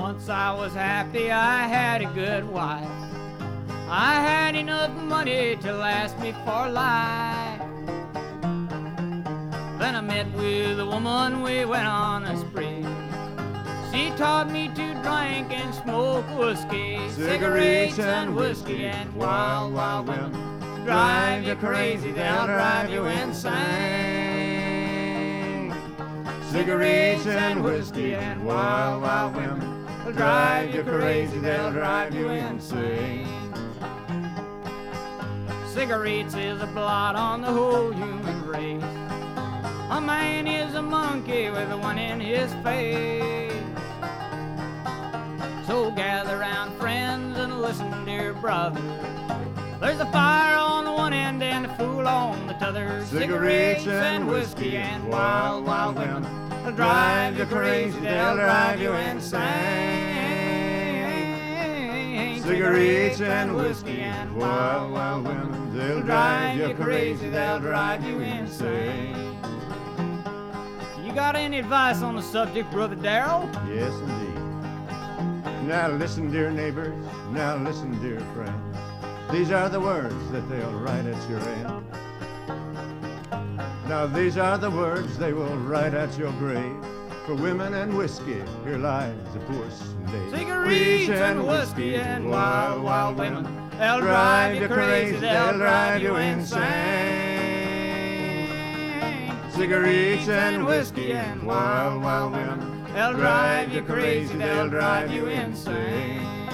Once I was happy, I had a good wife. I had enough money to last me for life. Then I met with a woman, we went on a spree. She taught me to drink and smoke whiskey, cigarettes and whiskey and wild, wild women. Drive you crazy, they'll drive you insane. Cigarettes and whiskey and wild, wild women will drive you crazy, they'll drive you insane. Cigarettes is a blot on the whole human race. A man is a monkey with one in his face. So gather round, friends, and listen, dear brother. There's a fire on the one end and a fool on the t'other. Cigarettes and whiskey and wild, wild women will drive you crazy, they'll drive you insane. Cigarettes and whiskey and wild, wild women, they'll drive you crazy, they'll drive you insane. You got any advice on the subject, Brother Darrell? Yes, indeed. Now listen, dear neighbors, now listen, dear friends. These are the words that they'll write at your end. Now these are the words they will write at your grave. For women and whiskey, here lies a poor slave. Cigarettes and whiskey and wild, wild women, they'll drive you crazy, they'll drive you insane. Cigarettes and whiskey and wild, wild women, they'll drive you crazy, they'll drive you insane.